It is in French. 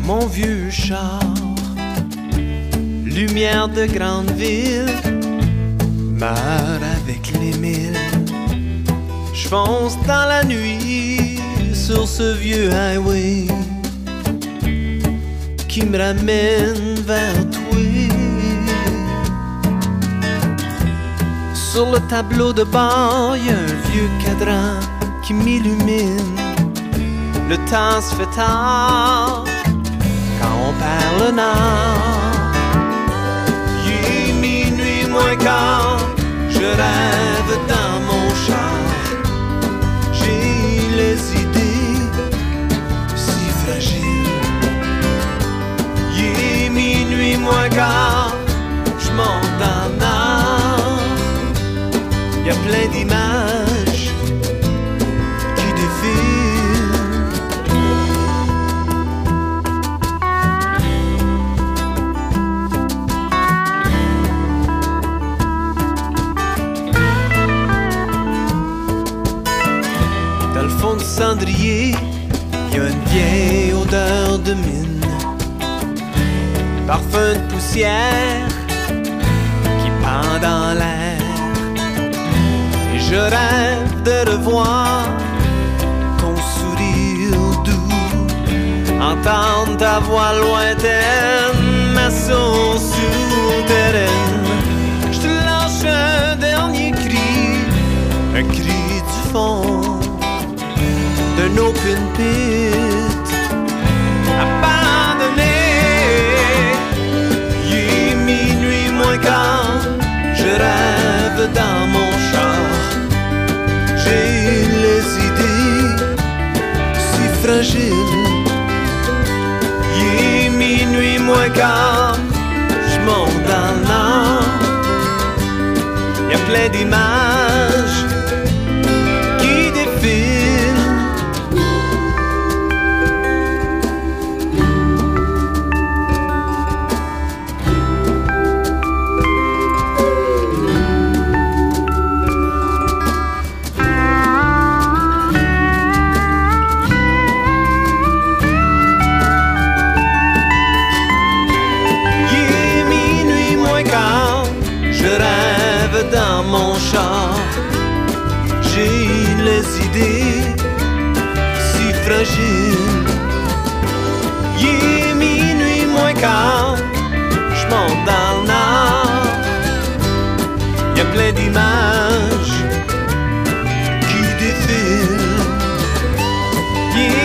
mon vieux char, lumière de grande ville, meurt avec les mille. J'fonce dans la nuit sur ce vieux highway qui me ramène vers toi. Sur le tableau de bord, y a un vieux cadran qui m'illumine. Le temps se fait tard quand on perd le nord. Il est minuit moins quart, je rêve dans mon char. J'ai les idées si fragiles. Il est minuit moins quart, je monte dans le nord. Y a plein d'images qui défilent. Dans le fond du cendrier, y a une vieille odeur de mine, parfum de poussière qui pend dans l'air. Et je rêve de revoir ton sourire doux, entendre ta voix lointaine, ma source souterraine. Je te lâche un dernier cri, un cri du fond d'un open pit abandonné. Il est minuit moins quart, je rêve dans mon char. J'ai les idées si fragiles. Il est minuit moins quart, je monte dans le nord. Y a plein d'images qui défilent. Dans mon char, j'ai les idées si fragiles. Il est minuit moins quart, je monte dans le nord. Y a plein d'images qui défilent.